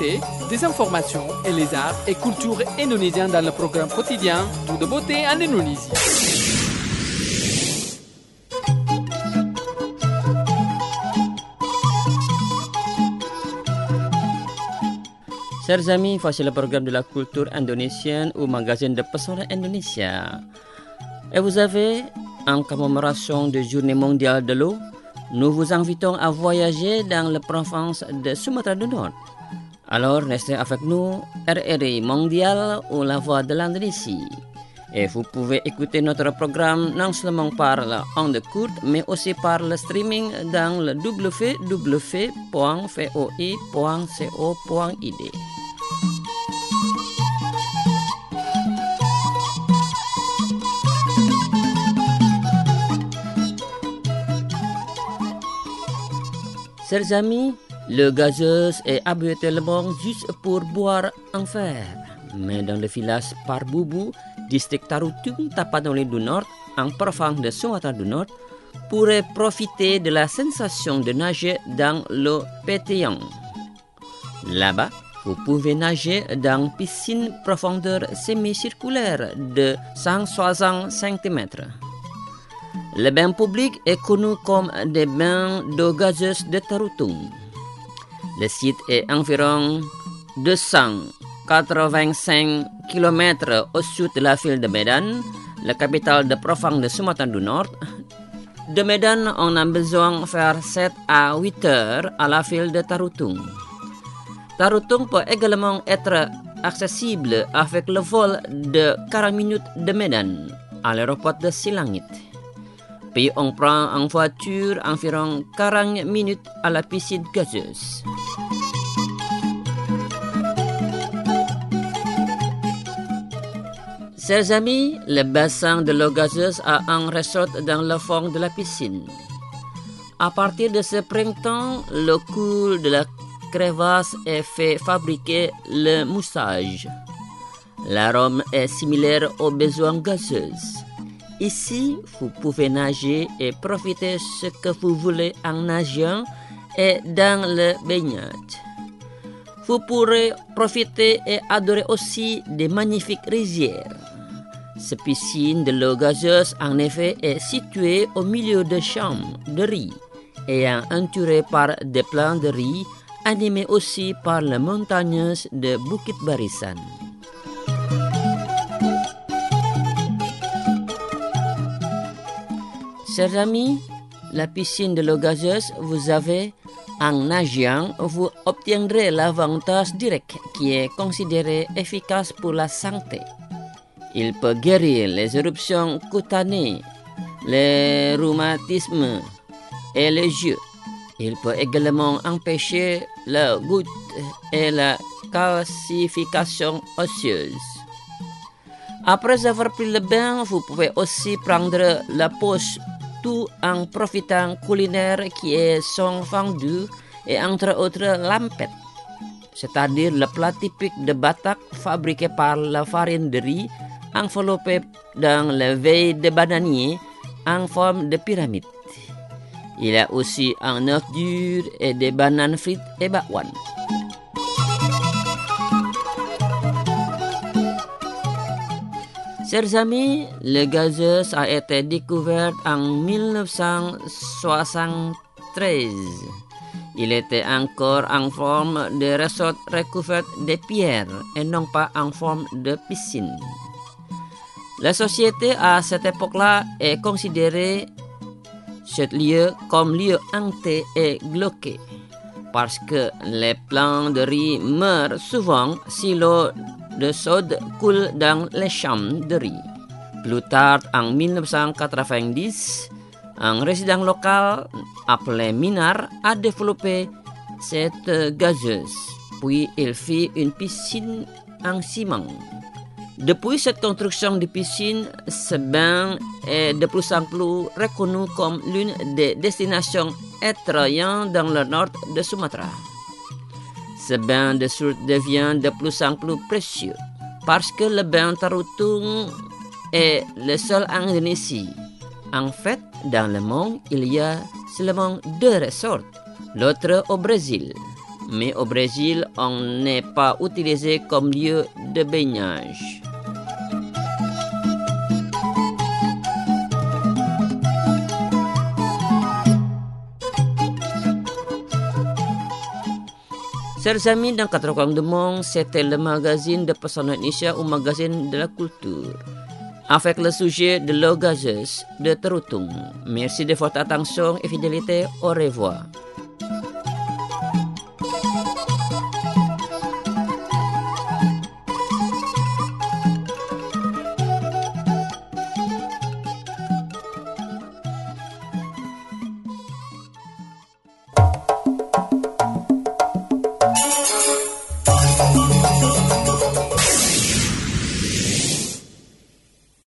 l'actualité, des informations et les arts et cultures indonésiens dans le programme quotidien Tout de beauté en Indonésie. Chers amis, voici le programme de la culture indonésienne au magazine de Pesona Indonesia. Et vous avez, en commémoration de Journée mondiale de l'eau, nous vous invitons à voyager dans la province de Sumatra du Nord. Alors, restez avec nous, RRI Mondial ou La Voix de l'Indonésie. Et vous pouvez écouter notre programme non seulement par la onde courte, mais aussi par le streaming dans le www.voi.co.id. Chers amis, le gazeuse est habituellement juste pour boire un verre. Mais dans le village Parbubu, district Tarutung, Tapanuli du Nord, en province de Sumatra du Nord, pourrait profiter de la sensation de nager dans l'eau pétillante. Là-bas, vous pouvez nager dans une piscine profondeur semi-circulaire de 160 cm. Le bain public est connu comme des bains d'eau gazeuse de Tarutung. Le site est environ 285 km au sud de la ville de Medan, la capitale de province de Sumatra du Nord. De Medan, on a besoin de faire 7 à 8 heures à la ville de Tarutung. Tarutung peut également être accessible avec le vol de 40 minutes de Medan à l'aéroport de Silangit. Puis on prend en voiture environ 40 minutes à la piscine gazeuse. Chers amis, le bassin de l'eau gazeuse a un ressort dans le fond de la piscine. À partir de ce printemps, le cours de la crevasse est fait fabriquer le moussage. L'arôme est similaire aux besoins gazeuses. Ici, vous pouvez nager et profiter ce que vous voulez en nageant et dans le baignade. Vous pourrez profiter et adorer aussi des magnifiques rizières. Cette piscine de l'eau gazeuse, en effet, est située au milieu de champs de riz et est entourée par des plants de riz animés aussi par les montagnes de Bukit Barisan. Chers amis, la piscine de l'eau gazeuse, vous avez, en nageant, vous obtiendrez l'avantage direct qui est considéré efficace pour la santé. Il peut guérir les éruptions cutanées, les rhumatismes et les yeux. Il peut également empêcher la goutte et la calcification osseuse. Après avoir pris le bain, vous pouvez aussi prendre la pause tout en profitant culinaire qui est son fondue et entre autres lampet, c'est-à-dire le plat typique de Batak fabriqué par la farine de riz enveloppé dans le veille de bananier en forme de pyramide. Il y a aussi un œuf dur et des bananes frites et bakwan. Chers amis, le gazeuse a été découvert en 1973. Il était encore en forme de ressort recouvert de pierres et non pas en forme de piscine. La société à cette époque-là est considérée ce lieu comme lieu hanté et glauque parce que les plants de riz meurent souvent si l'eau de chaude coule dans les champs de riz. Plus tard, en 1990, un résident local appelé Minar a développé cette gazeuse, puis il fit une piscine en ciment. Depuis cette construction de piscine, ce bain est de plus en plus reconnu comme l'une des destinations attrayantes dans le nord de Sumatra. Ce bain de source devient de plus en plus précieux parce que le bain Tarutung est le seul en Indonésie. En fait, dans le monde, il y a seulement 2 resorts, l'autre au Brésil. mais au Brésil, on n'est pas utilisé comme lieu de baignage. Chers amis, dans Quatre Coins du Monde, c'était le magazine de Pesona Indonesia ou magazine de la culture, avec le sujet de l'eau gazeuse de Terutung. Merci de votre attention et fidélité. Au revoir.